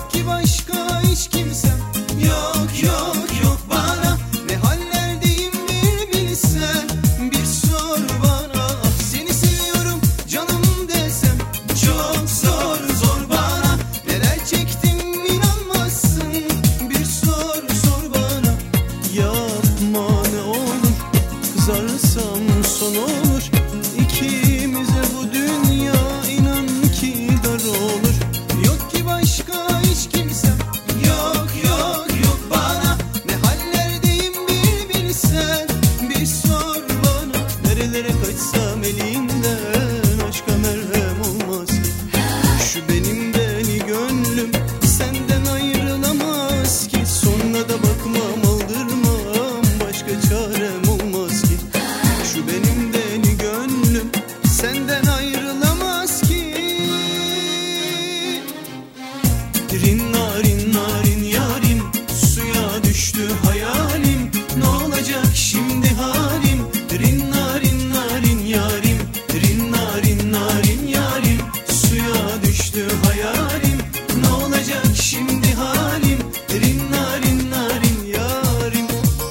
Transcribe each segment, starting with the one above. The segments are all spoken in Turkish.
Yok ki başka hiç kimsem, yok yok yok bana. Ne hallerdeyim bir bilsen, bir sor bana. Ah seni seviyorum canım desem, çok zor zor bana. Neler çektim inanmazsın, bir sor sor bana. Yapma ne olur, kızarsam son olur. İkimize bu dünya inan ki dar olur. Yok ki başka hiç kimsem, yok yok yok bana. Ne hallerdeyim bir bilsen, bir sor bana. Nerelere kaçsam elinden, aşka merhem olmaz ki. Şu benim deli gönlüm senden ayrılamaz ki. Sonuna da bakmam aldırmam, başka çarem olmaz ki. Şu benim deli gönlüm senden ayrılamaz ki. Rinna rinna rin yarim, suya düştü hayalim. Ne olacak şimdi halim? Rinna rinna rin yarim, rinna rinna rin yarim, suya düştü hayalim. Ne olacak şimdi halim? Rinna rinna rin yarim.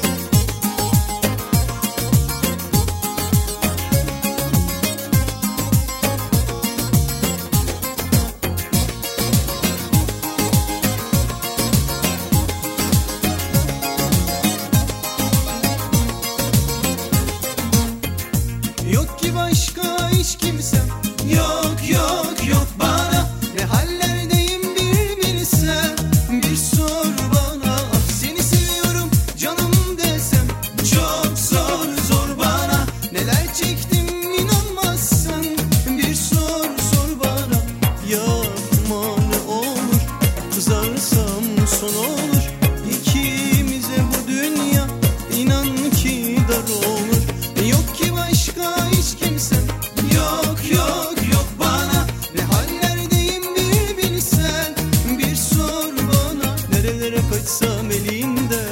Yok ki başka hiç kimsem, yok yok yok bana. Ne hallerdeyim bir bilsen, bir sor bana. Ah seni seviyorum canım desem, çok zor zor bana. Neler çektim inanmazsan, bir sor sor bana. Yapma ne olur, kızarsam son olur. İkimize bu dünya inan ki dar olur. Yok ki başka hiç kimsem, yok yok yok bana. Ne hallerdeyim bir bilsen, bir sor bana. Nerelere kaçsam elinden,